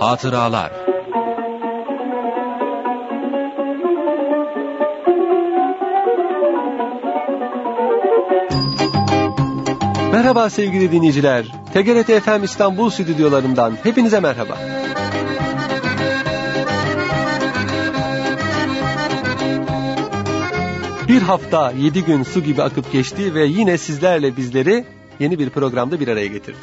Hatıralar. Merhaba sevgili dinleyiciler. TGRT FM İstanbul stüdyolarından hepinize merhaba. Bir hafta 7 gün su gibi akıp geçti ve yine sizlerle bizleri yeni bir programda bir araya getirdi.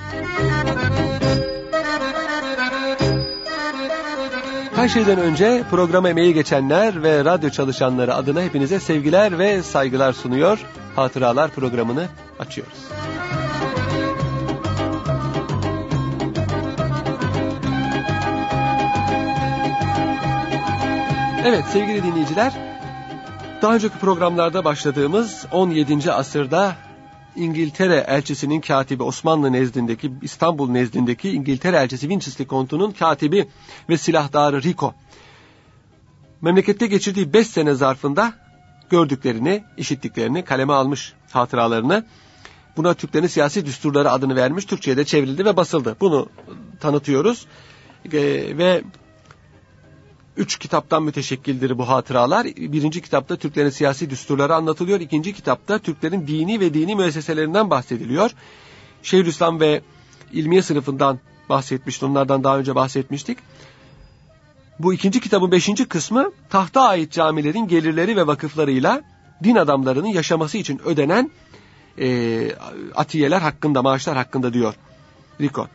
Her şeyden önce programa emeği geçenler ve radyo çalışanları adına hepinize sevgiler ve saygılar sunuyor. Hatıralar programını açıyoruz. Evet sevgili dinleyiciler, daha önceki programlarda başladığımız 17. asırda İngiltere elçisinin katibi, Osmanlı nezdindeki, İstanbul nezdindeki İngiltere elçisi Winchelsea kontunun katibi ve silahdarı Rico, memlekette geçirdiği 5 sene zarfında gördüklerini, işittiklerini kaleme almış, hatıralarını. Buna Türklerin siyasi düsturları adını vermiş, Türkçe'ye de çevrildi ve basıldı. Bunu tanıtıyoruz ve 3 kitaptan müteşekkildir bu hatıralar. Birinci kitapta Türklerin siyasi düsturları anlatılıyor. İkinci kitapta Türklerin dini ve dini müesseselerinden bahsediliyor. Şeyhülislam ve İlmiye sınıfından bahsetmiştik. Onlardan daha önce bahsetmiştik. Bu ikinci kitabın 5. kısmı tahta ait camilerin gelirleri ve vakıflarıyla din adamlarının yaşaması için ödenen atiyeler hakkında, maaşlar hakkında diyor Rico.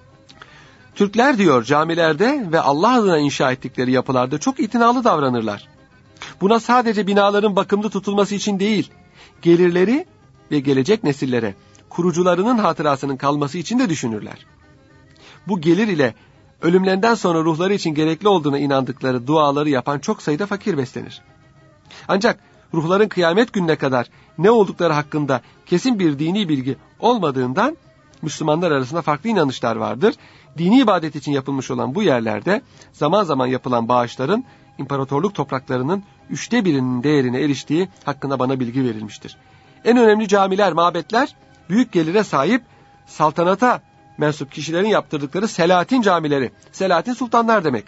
Türkler diyor camilerde ve Allah adına inşa ettikleri yapılarda çok itinalı davranırlar. Buna sadece binaların bakımlı tutulması için değil, gelirleri ve gelecek nesillere kurucularının hatırasının kalması için de düşünürler. Bu gelir ile ölümlerinden sonra ruhları için gerekli olduğuna inandıkları duaları yapan çok sayıda fakir beslenir. Ancak ruhların kıyamet gününe kadar ne oldukları hakkında kesin bir dini bilgi olmadığından Müslümanlar arasında farklı inanışlar vardır. Dini ibadet için yapılmış olan bu yerlerde zaman zaman yapılan bağışların imparatorluk topraklarının 1/3'inin değerine eriştiği hakkında bana bilgi verilmiştir. En önemli camiler, mabetler büyük gelire sahip saltanata mensup kişilerin yaptırdıkları Selahatin camileri. Selahatin sultanlar demek.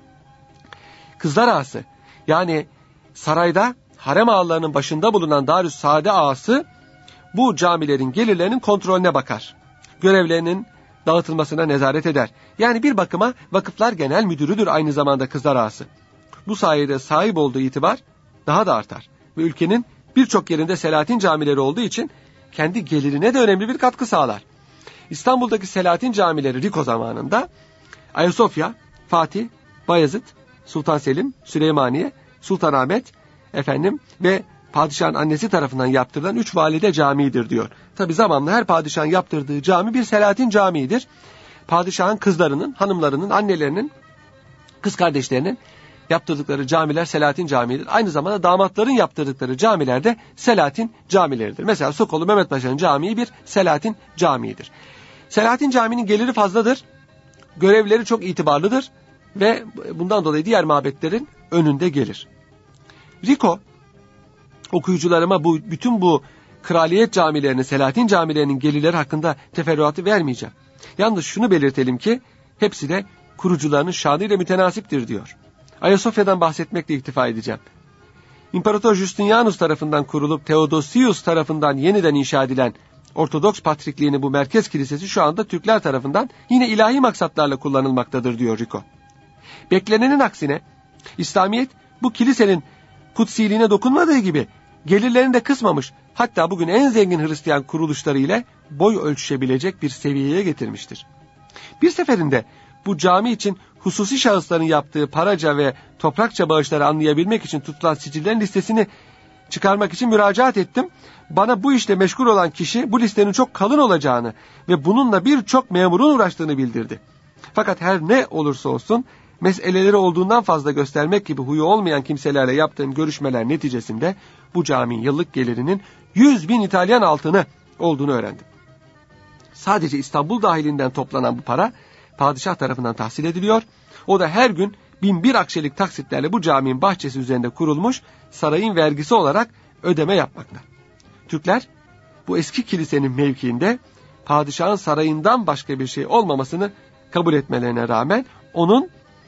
Kızlar ağası, yani sarayda harem ağalarının başında bulunan Darüssaade ağası bu camilerin gelirlerinin kontrolüne bakar. Görevlerinin dağıtılmasına nezaret eder. Yani bir bakıma vakıflar genel müdürüdür aynı zamanda kızlar ağası. Bu sayede sahip olduğu itibar daha da artar. Ve ülkenin birçok yerinde Selahatin camileri olduğu için kendi gelirine de önemli bir katkı sağlar. İstanbul'daki Selahatin camileri Rico zamanında Ayasofya, Fatih, Bayezid, Sultan Selim, Süleymaniye, Sultanahmet ve padişahın annesi tarafından yaptırılan 3 valide camiidir diyor. Tabi zamanla her padişahın yaptırdığı cami bir Selahatin camiidir. Padişahın kızlarının, hanımlarının, annelerinin, kız kardeşlerinin yaptırdıkları camiler Selahatin camiidir. Aynı zamanda damatların yaptırdıkları camiler de Selahatin camileridir. Mesela Sokolu Mehmet Paşa'nın camii bir Selahatin camiidir. Selahatin caminin geliri fazladır. Görevlileri çok itibarlıdır ve bundan dolayı diğer mabetlerin önünde gelir. Rico, okuyucularıma bütün bu kraliyet camilerinin, Selahatin camilerinin gelirleri hakkında teferruatı vermeyeceğim. Yalnız şunu belirtelim ki hepsi de kurucularının şanıyla mütenasiptir diyor. Ayasofya'dan bahsetmekle iktifa edeceğim. İmparator Justinianus tarafından kurulup Theodosius tarafından yeniden inşa edilen Ortodoks Patrikliğinin bu merkez kilisesi şu anda Türkler tarafından yine ilahi maksatlarla kullanılmaktadır diyor Rico. Beklenenin aksine İslamiyet bu kilisenin kutsiliğine dokunmadığı gibi gelirlerini de kısmamış, hatta bugün en zengin Hristiyan kuruluşları ile boy ölçüşebilecek bir seviyeye getirmiştir. Bir seferinde bu cami için hususi şahısların yaptığı paraca ve toprakça bağışları anlayabilmek için tutulan sicillerin listesini çıkarmak için müracaat ettim. Bana bu işle meşgul olan kişi bu listenin çok kalın olacağını ve bununla birçok memurun uğraştığını bildirdi. Fakat her ne olursa olsun meseleleri olduğundan fazla göstermek gibi huyu olmayan kimselerle yaptığım görüşmeler neticesinde bu caminin yıllık gelirinin 100.000 İtalyan altını olduğunu öğrendim. Sadece İstanbul dahilinden toplanan bu para padişah tarafından tahsil ediliyor. O da her gün 1001 akçelik taksitlerle bu caminin bahçesi üzerinde kurulmuş sarayın vergisi olarak ödeme yapmakta. Türkler bu eski kilisenin mevkiinde padişahın sarayından başka bir şey olmamasını kabul etmelerine rağmen onun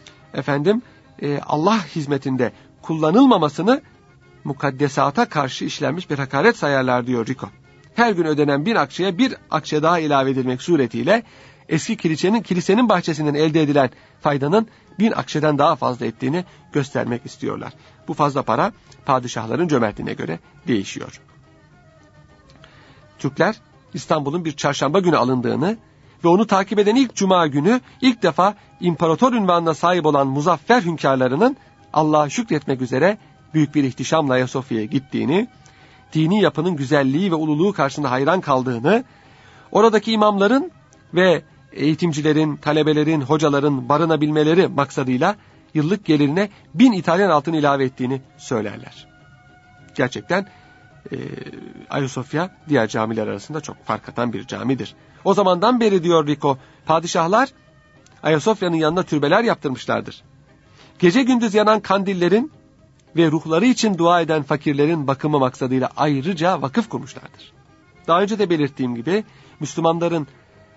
Allah hizmetinde kullanılmamasını mukaddesata karşı işlenmiş bir hakaret sayarlar diyor Rico. Her gün ödenen 1000 akçeye bir akçe daha ilave edilmek suretiyle eski kilisenin bahçesinden elde edilen faydanın 1000 akçeden daha fazla ettiğini göstermek istiyorlar. Bu fazla para padişahların cömertliğine göre değişiyor. Türkler İstanbul'un bir çarşamba günü alındığını ve onu takip eden ilk cuma günü ilk defa imparator unvanına sahip olan muzaffer hünkârlarının Allah'a şükretmek üzere büyük bir ihtişamla Ayasofya'ya gittiğini, dini yapının güzelliği ve ululuğu karşısında hayran kaldığını, oradaki imamların ve eğitimcilerin, talebelerin, hocaların barınabilmeleri maksadıyla yıllık gelirine 1000 İtalyan altını ilave ettiğini söylerler. Gerçekten Ayasofya diğer camiler arasında çok fark atan bir camidir. O zamandan beri diyor Rico, padişahlar Ayasofya'nın yanına türbeler yaptırmışlardır. Gece gündüz yanan kandillerin ve ruhları için dua eden fakirlerin bakımı maksadıyla ayrıca vakıf kurmuşlardır. Daha önce de belirttiğim gibi Müslümanların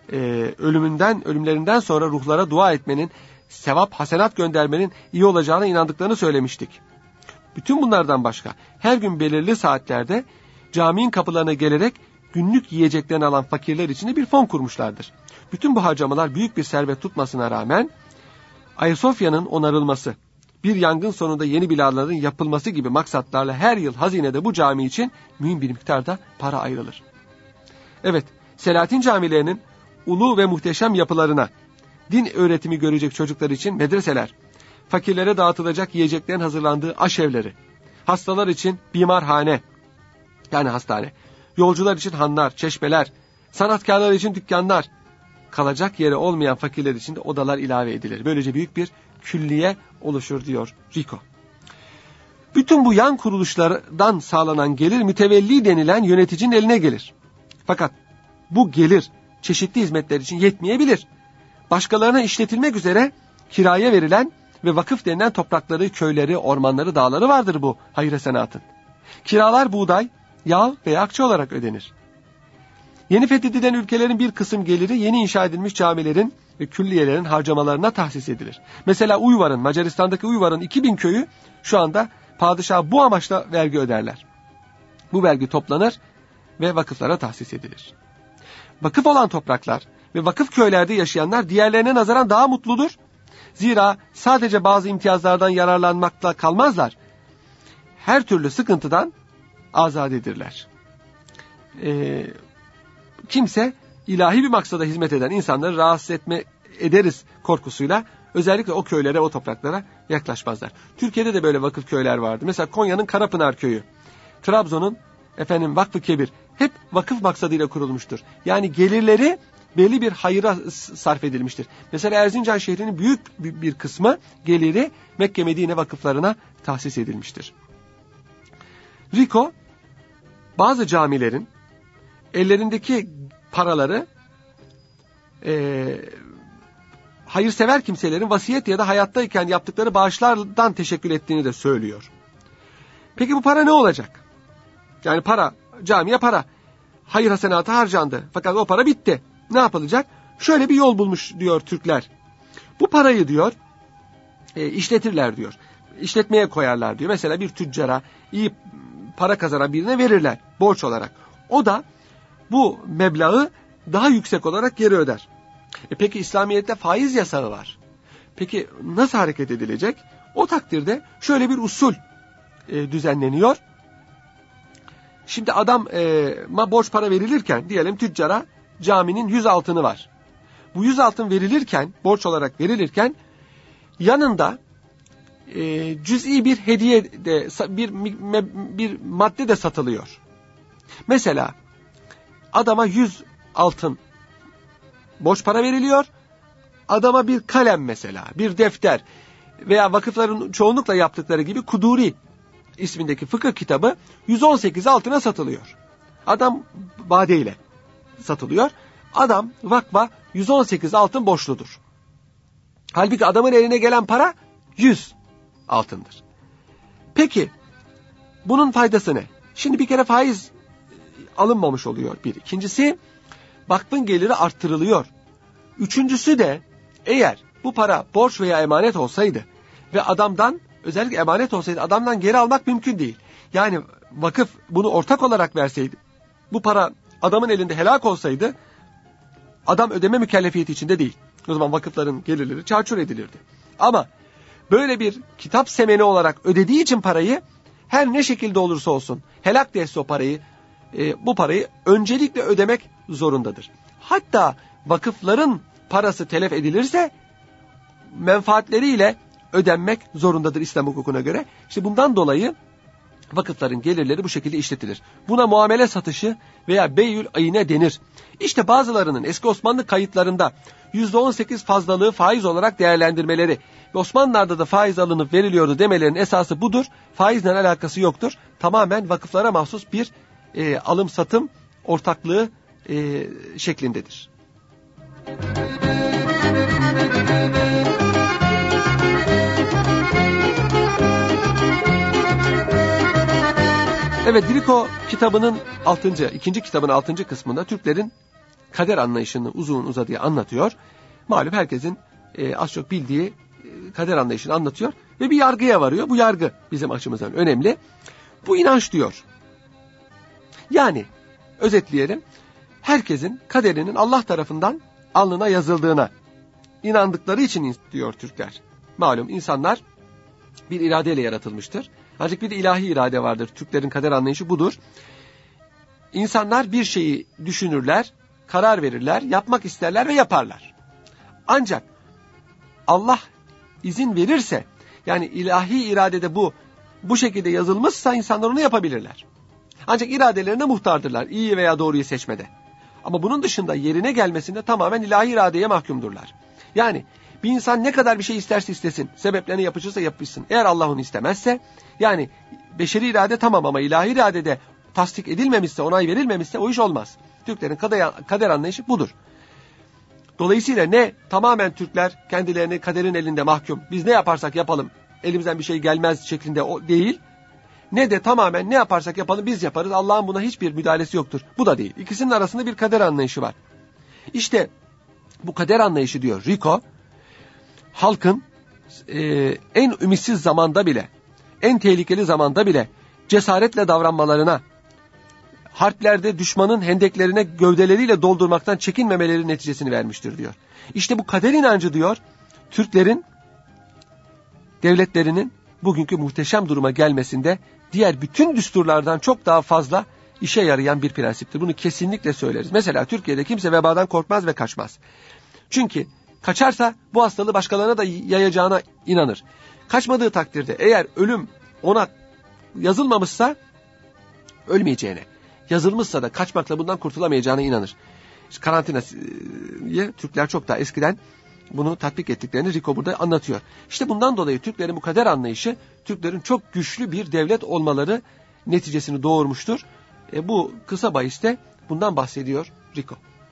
ölümlerinden sonra ruhlara dua etmenin, sevap, hasenat göndermenin iyi olacağına inandıklarını söylemiştik. Bütün bunlardan başka her gün belirli saatlerde caminin kapılarına gelerek günlük yiyeceklerini alan fakirler için de bir fon kurmuşlardır. Bütün bu harcamalar büyük bir servet tutmasına rağmen Ayasofya'nın onarılması, bir yangın sonunda yeni binaların yapılması gibi maksatlarla her yıl hazinede bu cami için mühim bir miktarda para ayrılır. Evet, Selahattin camilerinin ulu ve muhteşem yapılarına, din öğretimi görecek çocuklar için medreseler, fakirlere dağıtılacak yiyeceklerin hazırlandığı aşevleri, hastalar için bimarhane, yani hastane, yolcular için hanlar, çeşmeler, sanatkarlar için dükkanlar, kalacak yeri olmayan fakirler için de odalar ilave edilir. Böylece büyük bir külliye oluşur diyor Rico. Bütün bu yan kuruluşlardan sağlanan gelir mütevelli denilen yöneticinin eline gelir. Fakat bu gelir çeşitli hizmetler için yetmeyebilir. Başkalarına işletilmek üzere kiraya verilen ve vakıf denilen toprakları, köyleri, ormanları, dağları vardır bu hayır senatın. Kiralar buğday, yağ veya akçe olarak ödenir. Yeni fethedilen ülkelerin bir kısım geliri yeni inşa edilmiş camilerin ve külliyelerin harcamalarına tahsis edilir. Mesela Uyvar'ın, Macaristan'daki Uyvar'ın 2000 köyü şu anda padişaha bu amaçla vergi öderler. Bu vergi toplanır ve vakıflara tahsis edilir. Vakıf olan topraklar ve vakıf köylerde yaşayanlar diğerlerine nazaran daha mutludur. Zira sadece bazı imtiyazlardan yararlanmakla kalmazlar. Her türlü sıkıntıdan azadedirler. Kimse ilahi bir maksada hizmet eden insanları rahatsız ederiz korkusuyla özellikle o köylere, o topraklara yaklaşmazlar. Türkiye'de de böyle vakıf köyler vardı. Mesela Konya'nın Karapınar köyü, Trabzon'un Vakfı Kebir hep vakıf maksadıyla kurulmuştur. Yani gelirleri belli bir hayıra sarf edilmiştir. Mesela Erzincan şehrinin büyük bir kısmı geliri Mekke Medine vakıflarına tahsis edilmiştir. Rico bazı camilerin ellerindeki paraları hayırsever kimselerin vasiyet ya da hayattayken yaptıkları bağışlardan teşekkür ettiğini de söylüyor. Peki bu para ne olacak? Yani para, camiye para, hayır hasenatı harcandı. Fakat o para bitti. Ne yapılacak? Şöyle bir yol bulmuş diyor Türkler. Bu parayı diyor işletirler diyor. İşletmeye koyarlar diyor. Mesela bir tüccara, iyi para kazanan birine verirler borç olarak. O da bu meblağı daha yüksek olarak geri öder. Peki İslamiyet'te faiz yasağı var. Peki nasıl hareket edilecek? O takdirde şöyle bir usul düzenleniyor. Şimdi adama borç para verilirken diyelim tüccara caminin 100 altını var. Bu 100 altın verilirken, borç olarak verilirken yanında cüz'i bir hediye de bir madde de satılıyor. Mesela adama 100 altın borç para veriliyor. Adama bir kalem mesela, bir defter veya vakıfların çoğunlukla yaptıkları gibi Kuduri ismindeki fıkıh kitabı 118 altına satılıyor. Adam vadeyle satılıyor. Adam vakfa 118 altın borçludur. Halbuki adamın eline gelen para 100 altındır. Peki bunun faydası ne? Şimdi bir kere faiz alınmamış oluyor bir. İkincisi vakfın geliri arttırılıyor. Üçüncüsü de eğer bu para borç veya emanet olsaydı ve adamdan, özellikle emanet olsaydı, adamdan geri almak mümkün değil. Yani vakıf bunu ortak olarak verseydi, bu para adamın elinde helak olsaydı, adam ödeme mükellefiyeti içinde değil. O zaman vakıfların gelirleri çarçur edilirdi. Ama böyle bir kitap semeni olarak ödediği için parayı, her ne şekilde olursa olsun helak değilse o parayı, bu parayı öncelikle ödemek zorundadır. Hatta vakıfların parası telef edilirse menfaatleriyle ödenmek zorundadır İslam hukukuna göre. İşte bundan dolayı vakıfların gelirleri bu şekilde işletilir. Buna muamele satışı veya beyül ayine denir. İşte bazılarının eski Osmanlı kayıtlarında %18 fazlalığı faiz olarak değerlendirmeleri ve Osmanlılar'da da faiz alınıp veriliyordu demelerinin esası budur. Faizle alakası yoktur. Tamamen vakıflara mahsus bir alım satım ortaklığı şeklindedir. Evet, Riko kitabının ikinci kitabın 6. kısmında Türklerin kader anlayışını uzun uzadıya anlatıyor. Malum herkesin az çok bildiği kader anlayışını anlatıyor ve bir yargıya varıyor. Bu yargı bizim açımızdan önemli. Bu inanç diyor. Yani özetleyelim, herkesin kaderinin Allah tarafından alnına yazıldığına inandıkları için diyor Türkler. Malum insanlar bir iradeyle yaratılmıştır. Ancak bir de ilahi irade vardır. Türklerin kader anlayışı budur. İnsanlar bir şeyi düşünürler, karar verirler, yapmak isterler ve yaparlar. Ancak Allah izin verirse, yani ilahi iradede bu şekilde yazılmışsa insanlar onu yapabilirler. Ancak iradelerine muhtardırlar, iyi veya doğruyu seçmede. Ama bunun dışında yerine gelmesinde tamamen ilahi iradeye mahkumdurlar. Yani bir insan ne kadar bir şey isterse istesin, sebeplerini yapışırsa yapışsın. Eğer Allah onu istemezse, yani beşeri irade tamam ama ilahi iradede tasdik edilmemişse, onay verilmemişse o iş olmaz. Türklerin kader anlayışı budur. Dolayısıyla ne tamamen Türkler kendilerini kaderin elinde mahkum, biz ne yaparsak yapalım, elimizden bir şey gelmez şeklinde o değil, ne de tamamen ne yaparsak yapalım biz yaparız, Allah'ın buna hiçbir müdahalesi yoktur. Bu da değil. İkisinin arasında bir kader anlayışı var. İşte bu kader anlayışı diyor Riko, halkın en ümitsiz zamanda bile, en tehlikeli zamanda bile cesaretle davranmalarına, harplerde düşmanın hendeklerine gövdeleriyle doldurmaktan çekinmemeleri neticesini vermiştir diyor. İşte bu kader inancı diyor, Türklerin devletlerinin bugünkü muhteşem duruma gelmesinde diğer bütün düsturlardan çok daha fazla işe yarayan bir prensiptir. Bunu kesinlikle söyleriz. Mesela Türkiye'de kimse vebadan korkmaz ve kaçmaz. Çünkü kaçarsa bu hastalığı başkalarına da yayacağına inanır. Kaçmadığı takdirde eğer ölüm ona yazılmamışsa ölmeyeceğine, yazılmışsa da kaçmakla bundan kurtulamayacağına inanır. İşte karantinayı Türkler çok daha eskiden bunu tatbik ettiklerini Riko burada anlatıyor. İşte bundan dolayı Türklerin bu kader anlayışı, Türklerin çok güçlü bir devlet olmaları neticesini doğurmuştur. Bu kısa bahiste bundan bahsediyor Riko.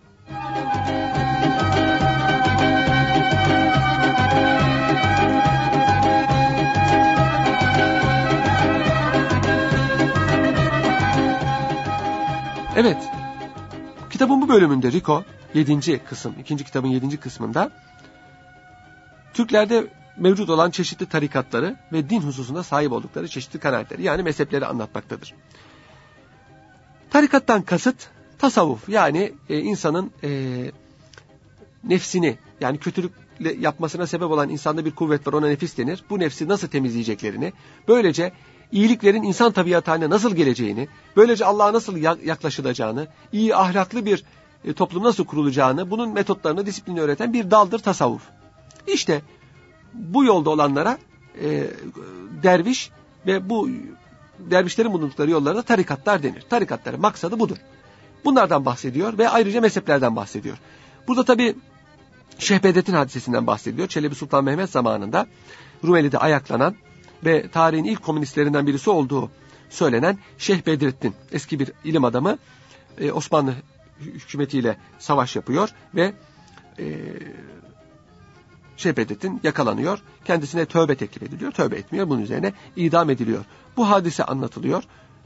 Evet, kitabın bu bölümünde Riko 7. kısım, 2. kitabın 7. kısmında Türklerde mevcut olan çeşitli tarikatları ve din hususunda sahip oldukları çeşitli kanaatleri, yani mezhepleri anlatmaktadır. Tarikattan kasıt tasavvuf, yani insanın nefsini, yani kötülük yapmasına sebep olan insanda bir kuvvet var, ona nefis denir. Bu nefsi nasıl temizleyeceklerini, böylece iyiliklerin insan tabiatı haline nasıl geleceğini, böylece Allah'a nasıl yaklaşılacağını, iyi ahlaklı bir toplum nasıl kurulacağını, bunun metotlarını, disiplini öğreten bir daldır tasavvuf. İşte bu yolda olanlara derviş ve bu dervişlerin bulundukları yollara da tarikatlar denir. Tarikatların maksadı budur. Bunlardan bahsediyor ve ayrıca mezheplerden bahsediyor. Burada tabii Şeyh Bedrettin hadisesinden bahsediyor. Çelebi Sultan Mehmet zamanında Rumeli'de ayaklanan ve tarihin ilk komünistlerinden birisi olduğu söylenen Şeyh Bedrettin, eski bir ilim adamı, Osmanlı hükümetiyle savaş yapıyor ve Şeyh Bedrettin yakalanıyor. Kendisine tövbe teklif ediliyor. Tövbe etmiyor. Bunun üzerine idam ediliyor. Bu hadise anlatılıyor.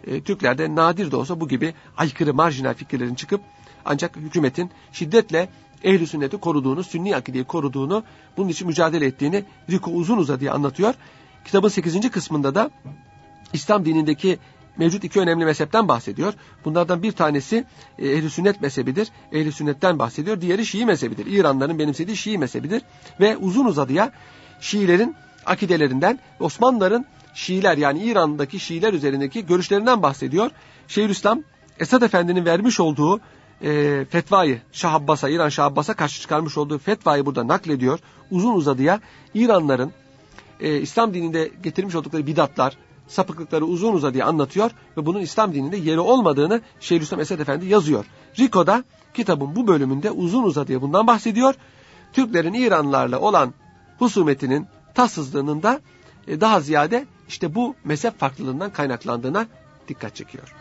Türklerde nadir de olsa bu gibi aykırı marjinal fikirlerin çıkıp ancak hükümetin şiddetle ehl-i sünneti koruduğunu, sünni akideyi koruduğunu, bunun için mücadele ettiğini Rico uzun uzadıya anlatıyor. Kitabın 8. kısmında da İslam dinindeki mevcut 2 önemli mezhepten bahsediyor. Bunlardan bir tanesi ehl-i sünnet mezhebidir. Ehl-i sünnetten bahsediyor. Diğeri Şii mezhebidir. İranlıların benimsediği Şii mezhebidir. Ve uzun uzadıya Şiilerin akidelerinden, Osmanlıların Şiiler yani İran'daki Şiiler üzerindeki görüşlerinden bahsediyor. Şeyhülislam Esad Efendi'nin vermiş olduğu fetvayı, Şah Abbas'a, İran Şah Abbas'a karşı çıkarmış olduğu fetvayı burada naklediyor. Uzun uzadıya İranlıların İslam dininde getirmiş oldukları bidatlar, sapıklıkları uzun uzadıya anlatıyor ve bunun İslam dininde yeri olmadığını Şeyhülislam Esad Efendi yazıyor. Rico da kitabın bu bölümünde uzun uzadıya bundan bahsediyor. Türklerin İranlılarla olan husumetinin, tatsızlığının da daha ziyade işte bu mezhep farklılığından kaynaklandığına dikkat çekiyor.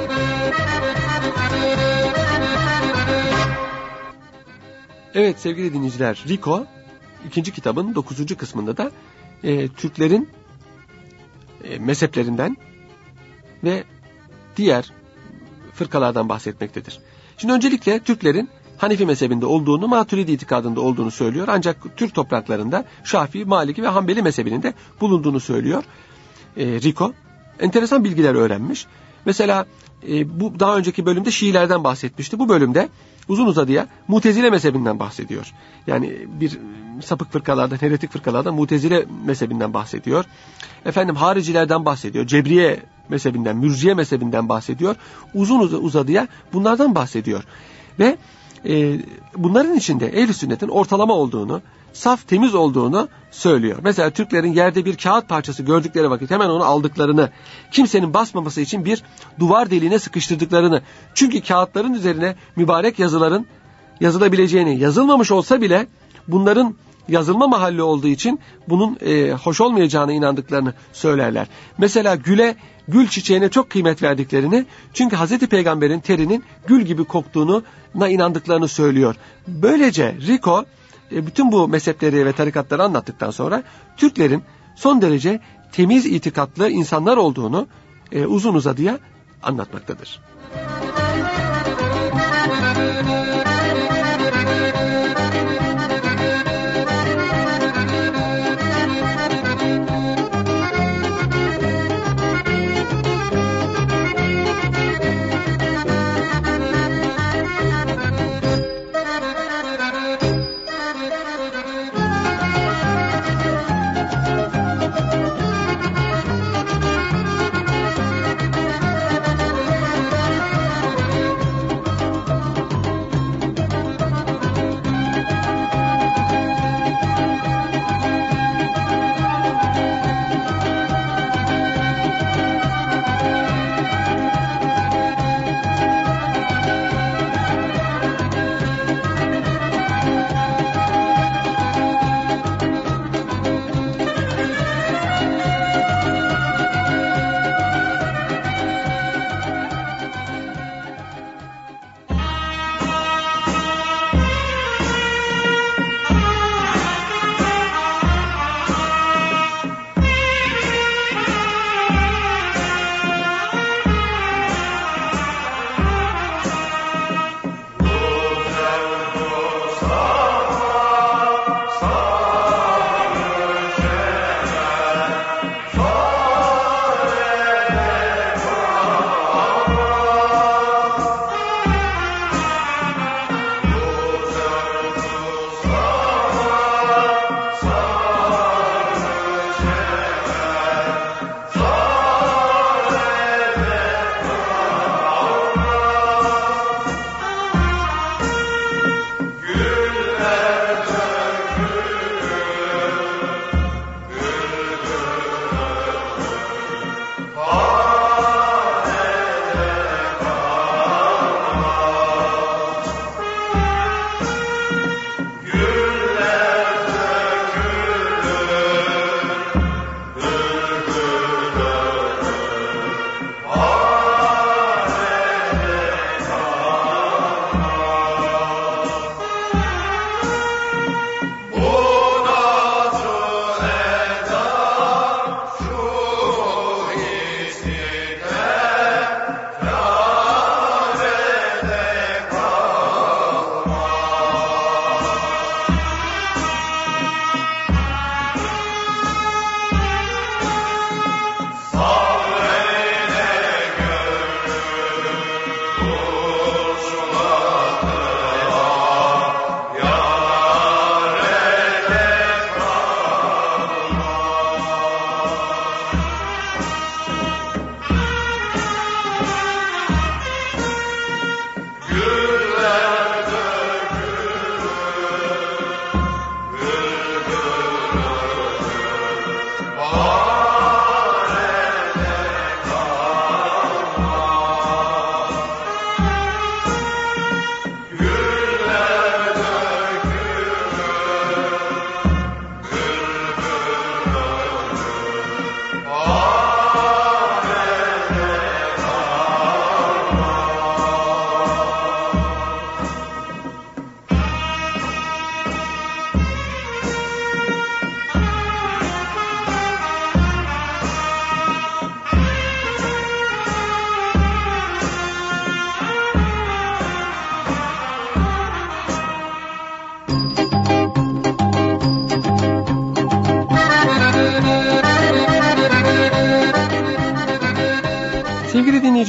Evet sevgili dinleyiciler, Rico ikinci kitabın 9. kısmında da Türklerin mezheplerinden ve diğer fırkalardan bahsetmektedir. Şimdi öncelikle Türklerin Hanefi mezhebinde olduğunu, Maturidi itikadında olduğunu söylüyor. Ancak Türk topraklarında Şafii, Maliki ve Hanbeli mezhebinin de bulunduğunu söylüyor Rico. Enteresan bilgiler öğrenmiş. Mesela bu daha önceki bölümde Şiilerden bahsetmişti. Bu bölümde uzun uzadıya Mutezile mezhebinden bahsediyor. Yani bir sapık fırkalardan, heretik fırkalardan Mutezile mezhebinden bahsediyor. Haricilerden bahsediyor. Cebriye mezhebinden, Mürciye mezhebinden bahsediyor. Uzun uzadıya bunlardan bahsediyor. Ve bunların içinde ehl-i sünnetin ortalama olduğunu, saf, temiz olduğunu söylüyor. Mesela Türklerin yerde bir kağıt parçası gördükleri vakit hemen onu aldıklarını, kimsenin basmaması için bir duvar deliğine sıkıştırdıklarını, çünkü kağıtların üzerine mübarek yazıların yazılabileceğini, yazılmamış olsa bile bunların yazılma mahalli olduğu için bunun hoş olmayacağına inandıklarını söylerler. Mesela gül çiçeğine çok kıymet verdiklerini, çünkü Hazreti Peygamber'in terinin gül gibi koktuğuna inandıklarını söylüyor. Böylece Rico bütün bu mezhepleri ve tarikatları anlattıktan sonra Türklerin son derece temiz itikatlı insanlar olduğunu uzun uzadıya anlatmaktadır.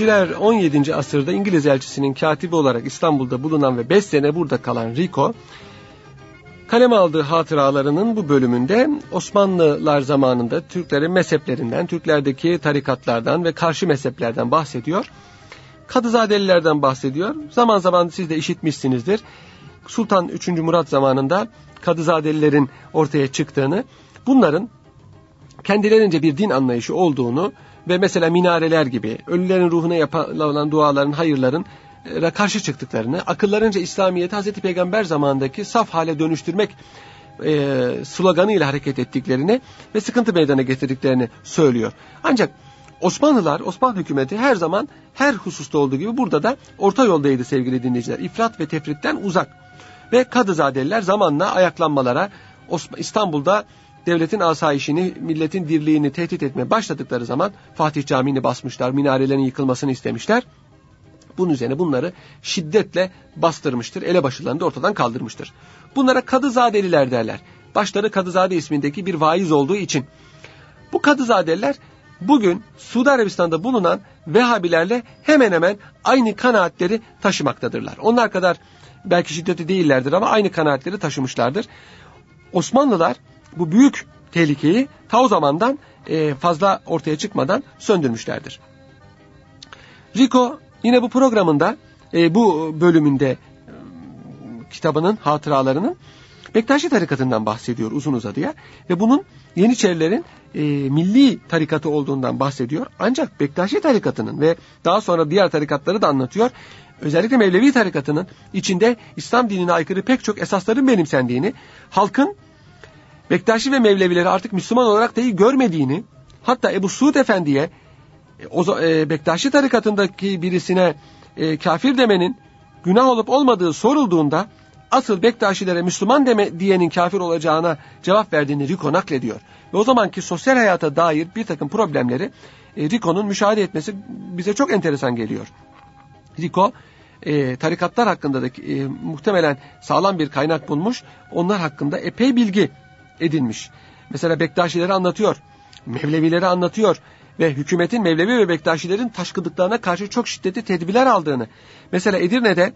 Firer 17. asırda İngiliz elçisinin katibi olarak İstanbul'da bulunan ve 5 sene burada kalan Rico, kaleme aldığı hatıralarının bu bölümünde Osmanlılar zamanında Türklerin mezheplerinden, Türklerdeki tarikatlardan ve karşı mezheplerden bahsediyor. Kadızadelilerden bahsediyor. Zaman zaman siz de işitmişsinizdir. Sultan 3. Murat zamanında Kadızadelilerin ortaya çıktığını, bunların kendilerince bir din anlayışı olduğunu ve mesela minareler gibi ölülerin ruhuna yapılan duaların, hayırların karşı çıktıklarını, akıllarınca İslamiyet'i Hz. Peygamber zamanındaki saf hale dönüştürmek sloganıyla hareket ettiklerini ve sıkıntı meydana getirdiklerini söylüyor. Ancak Osmanlılar, Osmanlı hükümeti her zaman her hususta olduğu gibi burada da orta yoldaydı sevgili dinleyiciler. İfrat ve tefritten uzak. Ve Kadızadeliler zamanla ayaklanmalara, İstanbul'da devletin asayişini, milletin dirliğini tehdit etmeye başladıkları zaman Fatih Camii'ni basmışlar, minarelerin yıkılmasını istemişler. Bunun üzerine bunları şiddetle bastırmıştır, elebaşılarını da ortadan kaldırmıştır. Bunlara Kadızadeliler derler. Başları Kadızade ismindeki bir vaiz olduğu için. Bu Kadızadeliler bugün Suudi Arabistan'da bulunan Vehhabilerle hemen hemen aynı kanaatleri taşımaktadırlar. Onlar kadar belki şiddetli değillerdir ama aynı kanaatleri taşımışlardır. Osmanlılar bu büyük tehlikeyi ta o zamandan fazla ortaya çıkmadan söndürmüşlerdir. Rico yine bu programında, bu bölümünde kitabının hatıralarının Bektaşi tarikatından bahsediyor uzun uzadıya ve bunun Yeniçerilerin milli tarikatı olduğundan bahsediyor. Ancak Bektaşi tarikatının ve daha sonra diğer tarikatları da anlatıyor. Özellikle Mevlevi tarikatının içinde İslam dinine aykırı pek çok esasların benimsendiğini, halkın Bektaşi ve Mevlevileri artık Müslüman olarak dahi görmediğini, hatta Ebu Suud Efendi'ye Bektaşi tarikatındaki birisine kafir demenin günah olup olmadığı sorulduğunda asıl Bektaşilere Müslüman diyenin kafir olacağına cevap verdiğini Rico naklediyor. Ve o zamanki sosyal hayata dair bir takım problemleri Rico'nun müşahede etmesi bize çok enteresan geliyor. Rico tarikatlar hakkında da muhtemelen sağlam bir kaynak bulmuş, onlar hakkında epey bilgi edinmiş. Mesela Bektaşileri anlatıyor, Mevlevileri anlatıyor ve hükümetin Mevlevi ve Bektaşilerin taşkınlıklarına karşı çok şiddetli tedbirler aldığını. Mesela Edirne'de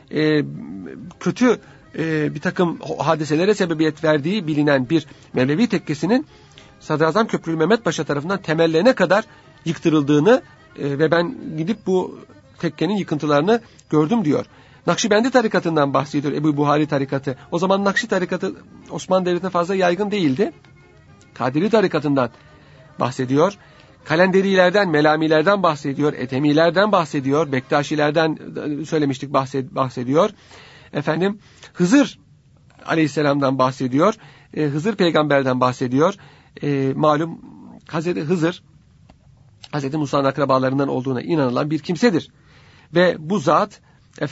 kötü bir takım hadiselere sebebiyet verdiği bilinen bir Mevlevi tekkesinin Sadrazam Köprülü Mehmet Paşa tarafından temellerine kadar yıktırıldığını ve ben gidip bu tekkenin yıkıntılarını gördüm diyor. Nakşibendi tarikatından bahsediyor, Ebu Buhari tarikatı. O zaman Nakşi tarikatı Osmanlı Devleti'ne fazla yaygın değildi. Kadiri tarikatından bahsediyor. Kalenderilerden, Melamilerden bahsediyor, Etemilerden bahsediyor, Bektaşilerden söylemiştik bahsediyor. Hızır Aleyhisselam'dan bahsediyor. Hızır peygamberden bahsediyor. Malum Hazreti Hızır, Hazreti Musa'nın akrabalarından olduğuna inanılan bir kimsedir. Ve bu zat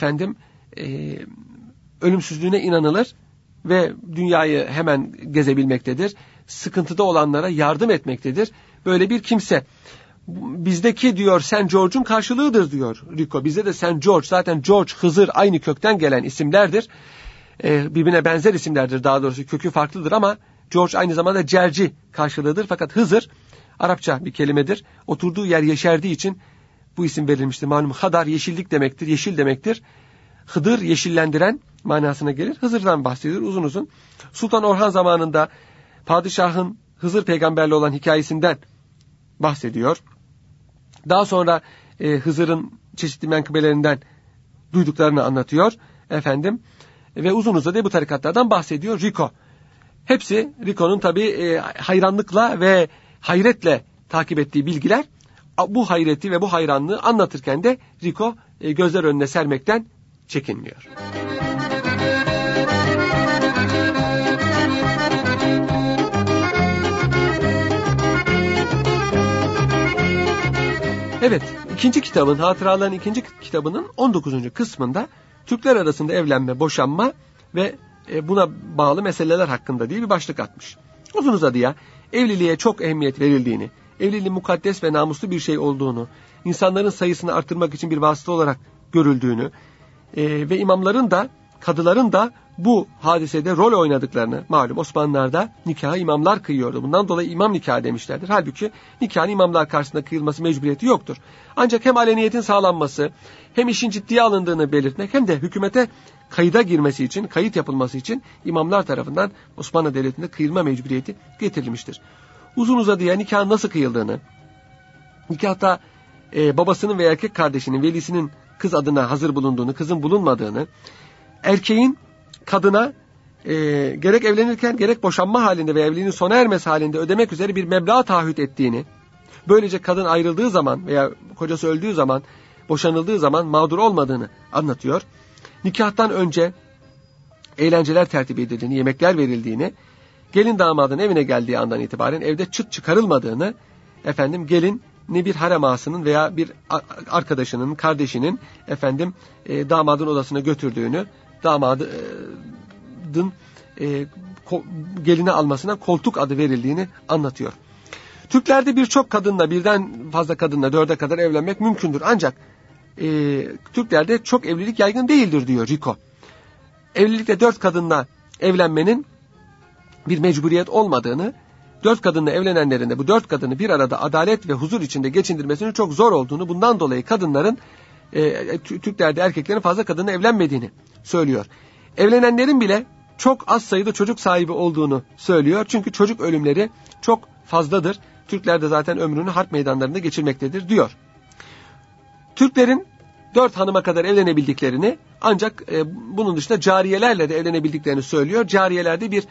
ölümsüzlüğüne inanılır ve dünyayı hemen gezebilmektedir. Sıkıntıda olanlara yardım etmektedir. Böyle bir kimse. Bizdeki diyor St. George'un karşılığıdır diyor Rico. Bizde de St. George, zaten George, Hızır aynı kökten gelen isimlerdir. Birbirine benzer isimlerdir, daha doğrusu kökü farklıdır ama George aynı zamanda Cerci karşılığıdır. Fakat Hızır Arapça bir kelimedir. Oturduğu yer yeşerdiği için bu isim verilmiştir. Malum Hadar yeşillik demektir, yeşil demektir. Hıdır yeşillendiren manasına gelir. Hızır'dan bahsediyor uzun uzun. Sultan Orhan zamanında padişahın Hızır peygamberle olan hikayesinden bahsediyor. Daha sonra Hızır'ın çeşitli menkıbelerinden duyduklarını anlatıyor. Ve uzun uzadıya bu tarikatlardan bahsediyor Rico. Hepsi Rico'nun tabii hayranlıkla ve hayretle takip ettiği bilgiler. Bu hayreti ve bu hayranlığı anlatırken de Rico gözler önüne sermekten çekinmiyor. Evet, hatıraların ikinci kitabının 19. kısmında Türkler arasında evlenme, boşanma ve buna bağlı meseleler hakkında diye bir başlık atmış. Uzun uzadıya evliliğe çok ehemmiyet verildiğini, evliliğin mukaddes ve namuslu bir şey olduğunu, insanların sayısını artırmak için bir vasıta olarak görüldüğünü ve imamların da kadıların da bu hadisede rol oynadıklarını, malum Osmanlılar'da nikahı imamlar kıyıyordu. Bundan dolayı imam nikahı demişlerdir. Halbuki nikahın imamlar karşısında kıyılması mecburiyeti yoktur. Ancak hem aleniyetin sağlanması, hem işin ciddiye alındığını belirtmek, hem de hükümete kayıda girmesi için, kayıt yapılması için imamlar tarafından Osmanlı Devleti'nde kıyılma mecburiyeti getirilmiştir. Uzun uzadıya nikahın nasıl kıyıldığını, nikahta babasının ve erkek kardeşinin, velisinin kız adına hazır bulunduğunu, kızın bulunmadığını, erkeğin kadına gerek evlenirken gerek boşanma halinde ve evliliğin sona ermesi halinde ödemek üzere bir meblağ taahhüt ettiğini, böylece kadın ayrıldığı zaman veya kocası öldüğü zaman, boşanıldığı zaman mağdur olmadığını anlatıyor. Nikahtan önce eğlenceler tertip edildiğini, yemekler verildiğini, gelin damadın evine geldiği andan itibaren evde çıt çıkarılmadığını, gelin ne bir harem ağasının veya bir arkadaşının, kardeşinin damadın odasına götürdüğünü, damadın gelini almasına koltuk adı verildiğini anlatıyor. Türklerde birçok kadınla, birden fazla kadınla 4'e kadar evlenmek mümkündür. Ancak Türklerde çok evlilik yaygın değildir diyor Rico. Evlilikte 4 kadınla evlenmenin bir mecburiyet olmadığını, 4 kadınla evlenenlerin de bu 4 kadını bir arada adalet ve huzur içinde geçindirmesinin çok zor olduğunu, bundan dolayı kadınların, Türklerde erkeklerin fazla kadınla evlenmediğini söylüyor. Evlenenlerin bile çok az sayıda çocuk sahibi olduğunu söylüyor. Çünkü çocuk ölümleri çok fazladır. Türkler de zaten ömrünü harp meydanlarında geçirmektedir diyor. Türklerin 4 hanıma kadar evlenebildiklerini, ancak bunun dışında cariyelerle de evlenebildiklerini söylüyor. Cariyelerde bir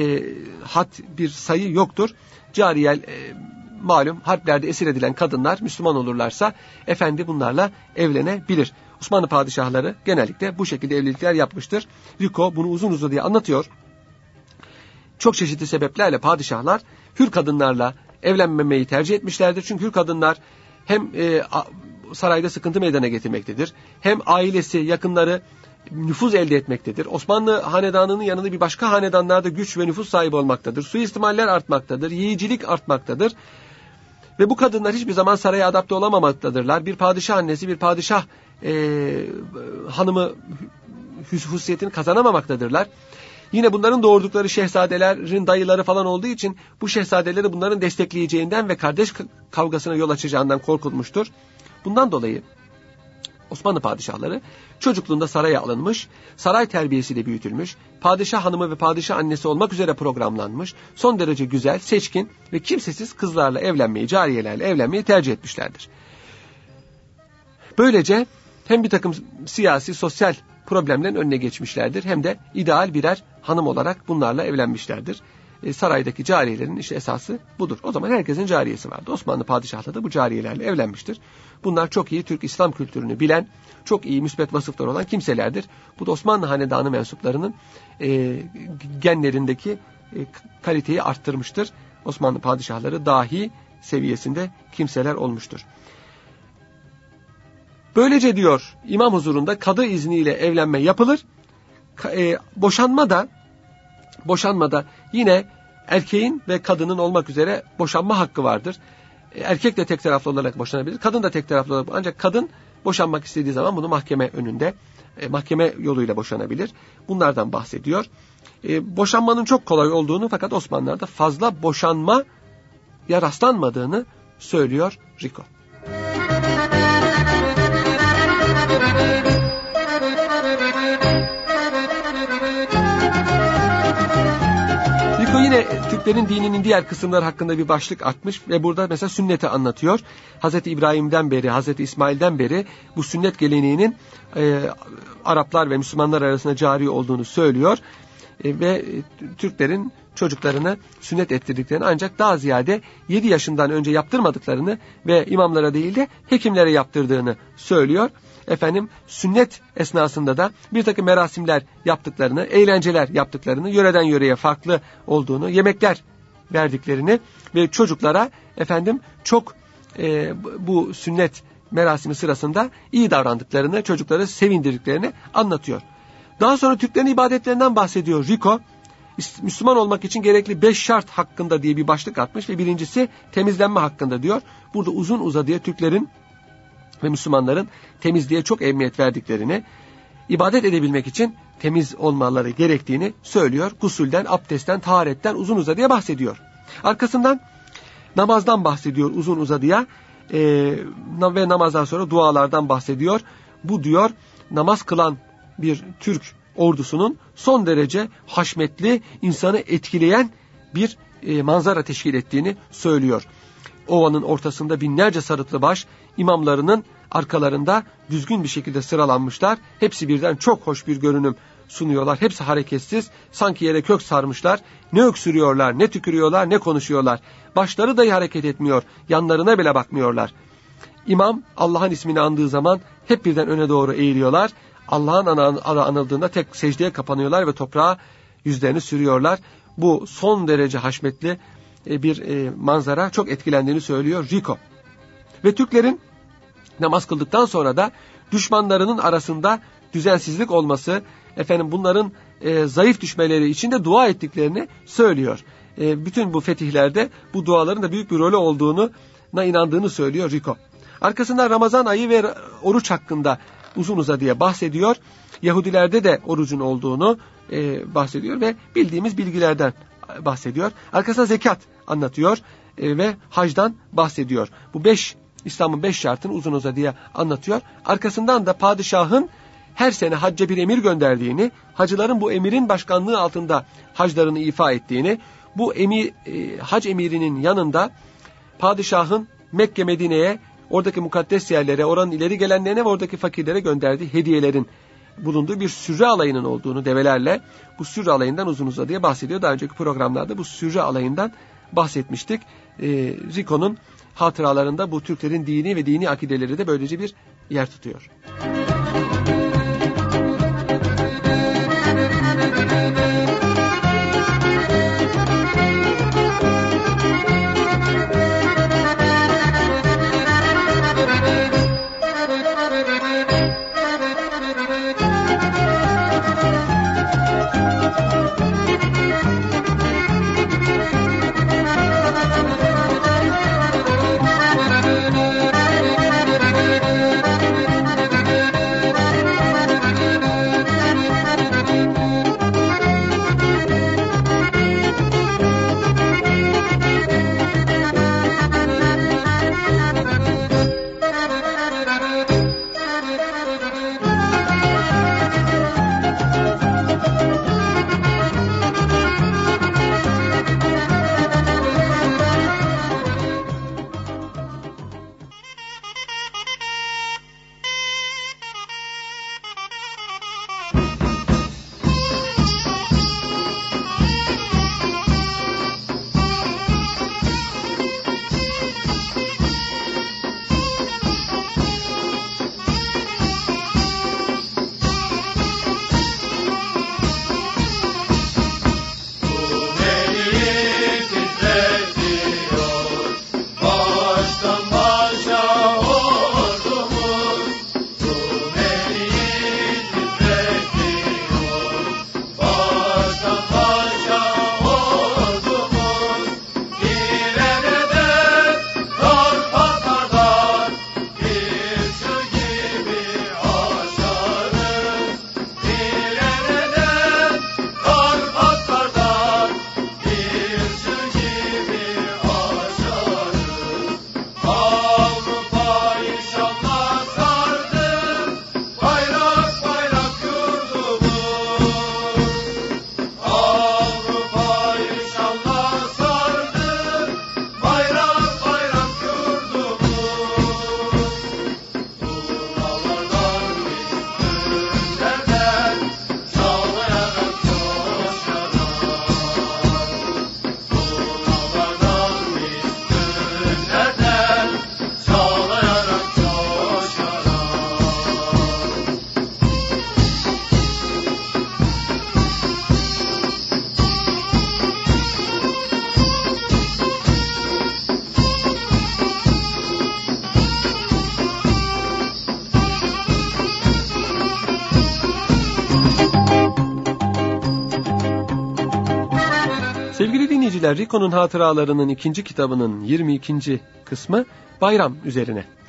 bir sayı yoktur. Cariye malum harplerde esir edilen kadınlar Müslüman olurlarsa bunlarla evlenebilir. Osmanlı padişahları genellikle bu şekilde evlilikler yapmıştır. Rico bunu uzun uzadıya anlatıyor. Çok çeşitli sebeplerle padişahlar hür kadınlarla evlenmemeyi tercih etmişlerdir. Çünkü hür kadınlar hem sarayda sıkıntı meydana getirmektedir, hem ailesi, yakınları nüfuz elde etmektedir. Osmanlı hanedanının yanında bir başka hanedanlarda güç ve nüfuz sahibi olmaktadır. Suistimaller artmaktadır, yiyicilik artmaktadır. Ve bu kadınlar hiçbir zaman saraya adapte olamamaktadırlar. Bir padişah annesi, bir padişah hanımı hususiyetini kazanamamaktadırlar. Yine bunların doğurdukları şehzadelerin dayıları falan olduğu için bu şehzadeleri bunların destekleyeceğinden ve kardeş kavgasına yol açacağından korkulmuştur. Bundan dolayı Osmanlı padişahları çocukluğunda saraya alınmış, saray terbiyesiyle büyütülmüş, padişah hanımı ve padişah annesi olmak üzere programlanmış, son derece güzel, seçkin ve kimsesiz kızlarla evlenmeyi, cariyelerle evlenmeyi tercih etmişlerdir. Böylece hem bir takım siyasi, sosyal problemlerin önüne geçmişlerdir, hem de ideal birer hanım olarak bunlarla evlenmişlerdir. Saraydaki cariyelerin esası budur. O zaman herkesin cariyesi vardı. Osmanlı padişahları da bu cariyelerle evlenmiştir. Bunlar çok iyi Türk İslam kültürünü bilen, çok iyi müsbet vasıfları olan kimselerdir. Bu da Osmanlı hanedanı mensuplarının genlerindeki kaliteyi arttırmıştır. Osmanlı padişahları dahi seviyesinde kimseler olmuştur. Böylece diyor, imam huzurunda kadı izniyle evlenme yapılır. Boşanmada yine erkeğin ve kadının olmak üzere boşanma hakkı vardır. Erkek de tek taraflı olarak boşanabilir, kadın da tek taraflı olarak. Ancak kadın boşanmak istediği zaman bunu mahkeme önünde, mahkeme yoluyla boşanabilir. Bunlardan bahsediyor. Boşanmanın çok kolay olduğunu, fakat Osmanlılar'da fazla boşanmaya rastlanmadığını söylüyor Rico. Yine Türklerin dininin diğer kısımları hakkında bir başlık atmış ve burada mesela sünneti anlatıyor. Hazreti İbrahim'den beri, Hazreti İsmail'den beri bu sünnet geleneğinin Araplar ve Müslümanlar arasında cari olduğunu söylüyor. Ve Türklerin çocuklarını sünnet ettirdiklerini, ancak daha ziyade 7 yaşından önce yaptırmadıklarını ve imamlara değil de hekimlere yaptırdığını söylüyor. Sünnet esnasında da bir takım merasimler yaptıklarını, eğlenceler yaptıklarını, yöreden yöreye farklı olduğunu, yemekler verdiklerini ve çocuklara çok bu sünnet merasimi sırasında iyi davrandıklarını, çocukları sevindirdiklerini anlatıyor. Daha sonra Türklerin ibadetlerinden bahsediyor Rico. Müslüman olmak için gerekli 5 şart hakkında diye bir başlık atmış ve birincisi temizlenme hakkında diyor. Burada uzun uzadıya Türklerin ve Müslümanların temizliğe çok ehemmiyet verdiklerini, ibadet edebilmek için temiz olmaları gerektiğini söylüyor. Gusülden, abdestten, taharetten uzun uzadıya bahsediyor. Arkasından namazdan bahsediyor uzun uzadıya ve namazdan sonra dualardan bahsediyor. Bu diyor namaz kılan bir Türk ordusunun son derece haşmetli, insanı etkileyen bir manzara teşkil ettiğini söylüyor. Ovanın ortasında binlerce sarıklı baş imamlarının arkalarında düzgün bir şekilde sıralanmışlar. Hepsi birden çok hoş bir görünüm sunuyorlar. Hepsi hareketsiz, sanki yere kök sarmışlar. Ne öksürüyorlar, ne tükürüyorlar, ne konuşuyorlar. Başları dahi hareket etmiyor, yanlarına bile bakmıyorlar. İmam Allah'ın ismini andığı zaman hep birden öne doğru eğiliyorlar. Allah'ın adı anıldığında tek secdeye kapanıyorlar ve toprağa yüzlerini sürüyorlar. Bu son derece haşmetli bir manzara, çok etkilendiğini söylüyor Rico. Ve Türklerin namaz kıldıktan sonra da düşmanlarının arasında düzensizlik olması, bunların zayıf düşmeleri için de dua ettiklerini söylüyor. Bütün bu fetihlerde bu duaların da büyük bir rolü olduğuna inandığını söylüyor Rico. Arkasından Ramazan ayı ve oruç hakkında uzun uzadıya bahsediyor. Yahudilerde de orucun olduğunu bahsediyor ve bildiğimiz bilgilerden bahsediyor. Arkasından zekat anlatıyor ve hacdan bahsediyor. Bu İslam'ın 5 şartını uzun uzadıya anlatıyor. Arkasından da padişahın her sene hacca bir emir gönderdiğini, hacıların bu emirin başkanlığı altında haclarını ifa ettiğini, bu hac emirinin yanında padişahın Mekke, Medine'ye, oradaki mukaddes yerlere, oranın ileri gelenlerine ve oradaki fakirlere gönderdiği hediyelerin bulunduğu bir sürre alayının olduğunu develerle, bu sürre alayından uzun uzadıya bahsediyor. Daha önceki programlarda bu sürre alayından bahsetmiştik. Rico'nun hatıralarında bu Türklerin dini ve dini akideleri de böylece bir yer tutuyor. Sevgili dinleyiciler, Rico'nun hatıralarının 2. kitabının 22. kısmı bayram üzerine.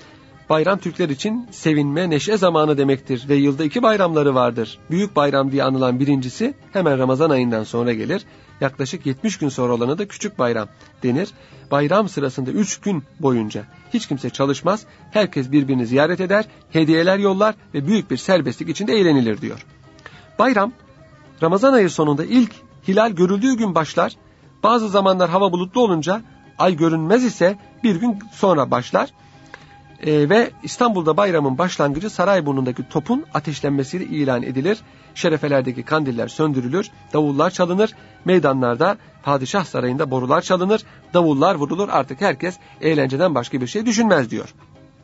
Bayram Türkler için sevinme, neşe zamanı demektir ve yılda 2 bayramları vardır. Büyük bayram diye anılan birincisi hemen Ramazan ayından sonra gelir. Yaklaşık 70 gün sonra olana da küçük bayram denir. Bayram sırasında 3 gün boyunca hiç kimse çalışmaz, herkes birbirini ziyaret eder, hediyeler yollar ve büyük bir serbestlik içinde eğlenilir diyor. Bayram, Ramazan ayı sonunda ilk hilal görüldüğü gün başlar. Bazı zamanlar hava bulutlu olunca ay görünmez ise bir gün sonra başlar. Ve İstanbul'da bayramın başlangıcı Sarayburnu'ndaki topun ateşlenmesiyle ilan edilir. Şerefelerdeki kandiller söndürülür, davullar çalınır, meydanlarda, padişah sarayında borular çalınır, davullar vurulur, artık herkes eğlenceden başka bir şey düşünmez diyor.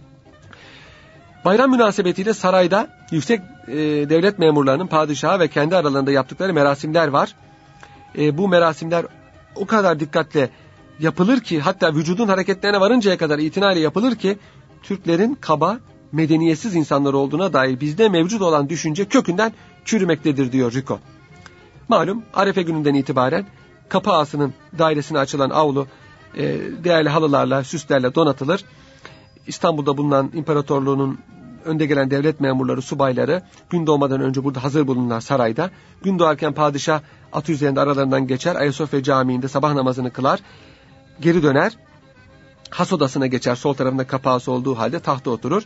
Bayram münasebetiyle sarayda yüksek devlet memurlarının padişaha ve kendi aralarında yaptıkları merasimler var. Bu merasimler o kadar dikkatle yapılır ki, hatta vücudun hareketlerine varıncaya kadar itinayla yapılır ki, Türklerin kaba, medeniyetsiz insanlar olduğuna dair bizde mevcut olan düşünce kökünden çürümektedir diyor Rico. Malum Arefe gününden itibaren Kapı Ağası'nın dairesine açılan avlu değerli halılarla, süslerle donatılır. İstanbul'da bulunan imparatorluğunun önde gelen devlet memurları, subayları gün doğmadan önce burada hazır bulunurlar sarayda. Gün doğarken padişah atı üzerinde aralarından geçer, Ayasofya Camii'nde sabah namazını kılar, geri döner. Has odasına geçer, sol tarafında kapağı olduğu halde tahta oturur.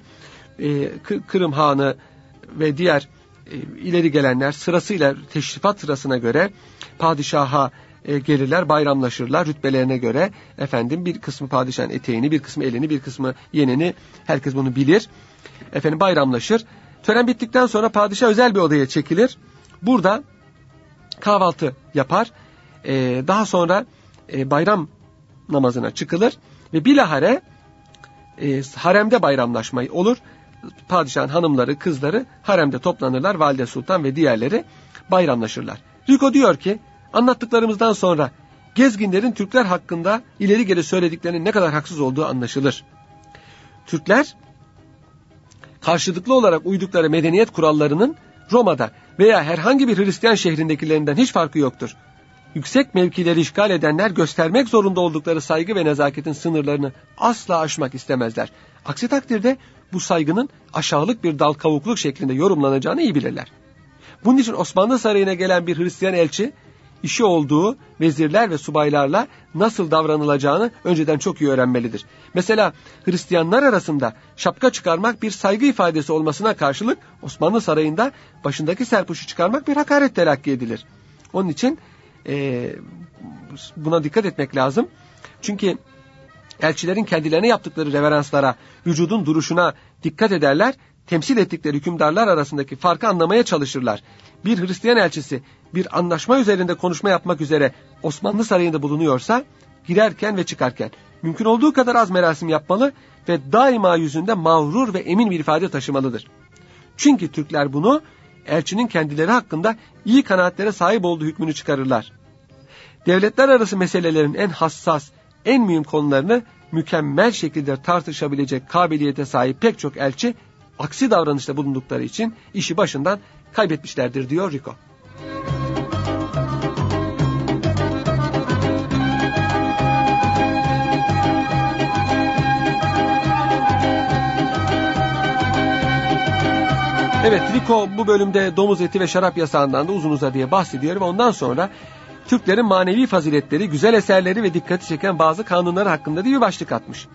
Kırım Hanı ve diğer ileri gelenler sırasıyla teşrifat sırasına göre padişaha gelirler, bayramlaşırlar rütbelerine göre. Bir kısmı padişahın eteğini, bir kısmı elini, bir kısmı yenini, herkes bunu bilir. Bayramlaşır. Tören bittikten sonra padişah özel bir odaya çekilir. Burada kahvaltı yapar. Daha sonra bayram namazına çıkılır. Ve bilahare haremde bayramlaşma olur. Padişahın hanımları, kızları haremde toplanırlar. Valide Sultan ve diğerleri bayramlaşırlar. Rico diyor ki, anlattıklarımızdan sonra gezginlerin Türkler hakkında ileri geri söylediklerinin ne kadar haksız olduğu anlaşılır. Türkler karşılıklı olarak uydukları medeniyet kurallarının Roma'da veya herhangi bir Hristiyan şehrindekilerinden hiç farkı yoktur. Yüksek mevkileri işgal edenler göstermek zorunda oldukları saygı ve nezaketin sınırlarını asla aşmak istemezler. Aksi takdirde bu saygının aşağılık bir dal kavukluk şeklinde yorumlanacağını iyi bilirler. Bunun için Osmanlı Sarayı'na gelen bir Hristiyan elçi, işi olduğu vezirler ve subaylarla nasıl davranılacağını önceden çok iyi öğrenmelidir. Mesela Hristiyanlar arasında şapka çıkarmak bir saygı ifadesi olmasına karşılık Osmanlı Sarayı'nda başındaki serpuşu çıkarmak bir hakaret telakki edilir. Onun için buna dikkat etmek lazım. Çünkü elçilerin kendilerine yaptıkları reveranslara, vücudun duruşuna dikkat ederler, temsil ettikleri hükümdarlar arasındaki farkı anlamaya çalışırlar. Bir Hristiyan elçisi bir anlaşma üzerinde konuşma yapmak üzere Osmanlı Sarayı'nda bulunuyorsa, girerken ve çıkarken mümkün olduğu kadar az merasim yapmalı ve daima yüzünde mağrur ve emin bir ifade taşımalıdır. Çünkü Türkler bunu elçinin kendileri hakkında iyi kanaatlere sahip olduğu hükmünü çıkarırlar. Devletler arası meselelerin en hassas, en mühim konularını mükemmel şekilde tartışabilecek kabiliyete sahip pek çok elçi aksi davranışta bulundukları için işi başından kaybetmişlerdir diyor Rico. Evet, Rico bu bölümde domuz eti ve şarap yasağından da uzun uzadıya bahsediyor ve ondan sonra Türklerin manevi faziletleri, güzel eserleri ve dikkati çeken bazı kanunları hakkında diye bir başlık atmış.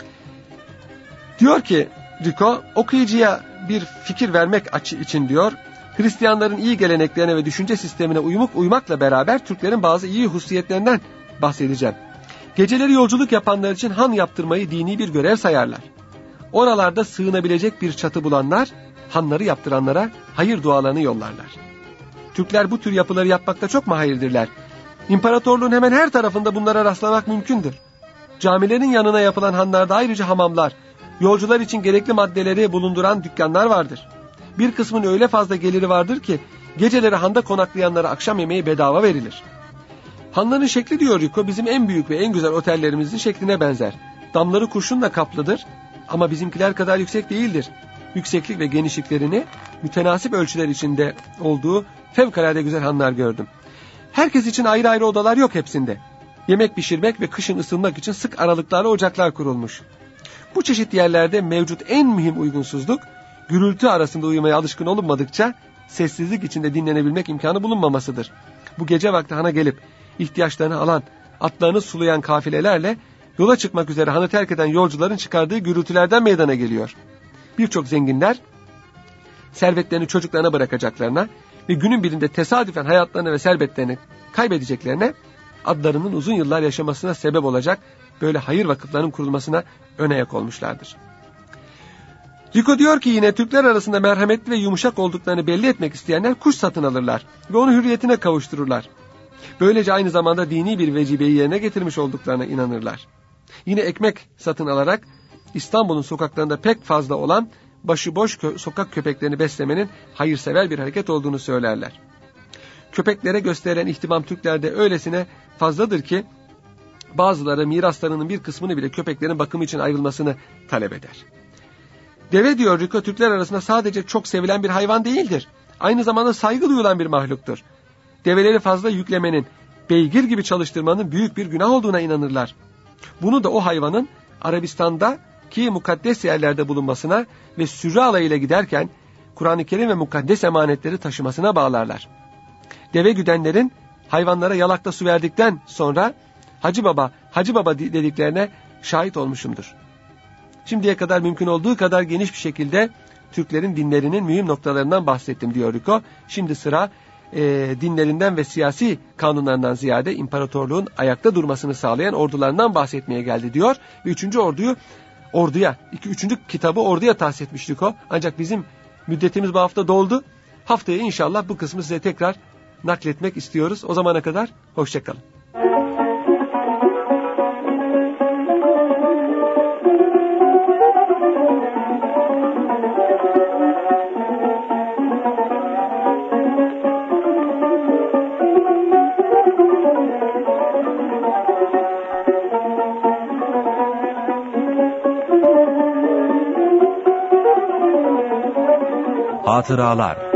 Diyor ki Rico, okuyucuya bir fikir vermek için diyor, Hristiyanların iyi geleneklerine ve düşünce sistemine uymakla beraber Türklerin bazı iyi hususiyetlerinden bahsedeceğim. Geceleri yolculuk yapanlar için han yaptırmayı dini bir görev sayarlar. Oralarda sığınabilecek bir çatı bulanlar, hanları yaptıranlara hayır dualarını yollarlar. Türkler bu tür yapıları yapmakta çok mahirdirler. İmparatorluğun hemen her tarafında bunlara rastlamak mümkündür. Camilerin yanına yapılan hanlarda ayrıca hamamlar, yolcular için gerekli maddeleri bulunduran dükkanlar vardır. Bir kısmın öyle fazla geliri vardır ki geceleri handa konaklayanlara akşam yemeği bedava verilir. Hanların şekli diyor Rico, bizim en büyük ve en güzel otellerimizin şekline benzer. Damları kurşunla kaplıdır ama bizimkiler kadar yüksek değildir. Yükseklik ve genişliklerini mütenasip ölçüler içinde olduğu fevkalade güzel hanlar gördüm. Herkes için ayrı ayrı odalar yok hepsinde. Yemek pişirmek ve kışın ısınmak için sık aralıklarla ocaklar kurulmuş. Bu çeşit yerlerde mevcut en mühim uygunsuzluk, gürültü arasında uyumaya alışkın olunmadıkça sessizlik içinde dinlenebilmek imkanı bulunmamasıdır. Bu gece vakti hana gelip ihtiyaçlarını alan, atlarını sulayan kafilelerle yola çıkmak üzere hanı terk eden yolcuların çıkardığı gürültülerden meydana geliyor. Birçok zenginler servetlerini çocuklarına bırakacaklarına ve günün birinde tesadüfen hayatlarını ve servetlerini kaybedeceklerine, adlarının uzun yıllar yaşamasına sebep olacak böyle hayır vakıflarının kurulmasına ön ayak olmuşlardır. Rico diyor ki yine Türkler arasında merhametli ve yumuşak olduklarını belli etmek isteyenler kuş satın alırlar ve onu hürriyetine kavuştururlar. Böylece aynı zamanda dini bir vecibeyi yerine getirmiş olduklarına inanırlar. Yine ekmek satın alarak İstanbul'un sokaklarında pek fazla olan başıboş sokak köpeklerini beslemenin hayırsever bir hareket olduğunu söylerler. Köpeklere gösterilen ihtimam Türklerde öylesine fazladır ki bazıları miraslarının bir kısmını bile köpeklerin bakımı için ayrılmasını talep eder. Deve diyor Rico, Türkler arasında sadece çok sevilen bir hayvan değildir. Aynı zamanda saygı duyulan bir mahluktur. Develeri fazla yüklemenin, beygir gibi çalıştırmanın büyük bir günah olduğuna inanırlar. Bunu da o hayvanın Arabistan'daki mukaddes yerlerde bulunmasına ve sürü alayıyla giderken Kur'an-ı Kerim ve mukaddes emanetleri taşımasına bağlarlar. Deve güdenlerin hayvanlara yalakta su verdikten sonra Hacı Baba dediklerine şahit olmuşumdur. Şimdiye kadar mümkün olduğu kadar geniş bir şekilde Türklerin dinlerinin mühim noktalarından bahsettim diyor Rico. Şimdi sıra dinlerinden ve siyasi kanunlarından ziyade imparatorluğun ayakta durmasını sağlayan ordularından bahsetmeye geldi diyor. Ve üçüncü kitabı orduya tahsis etmiş Rico. Ancak bizim müddetimiz bu hafta doldu. Haftaya inşallah bu kısmı size tekrar nakletmek istiyoruz. O zamana kadar hoşçakalın. Hatıralar.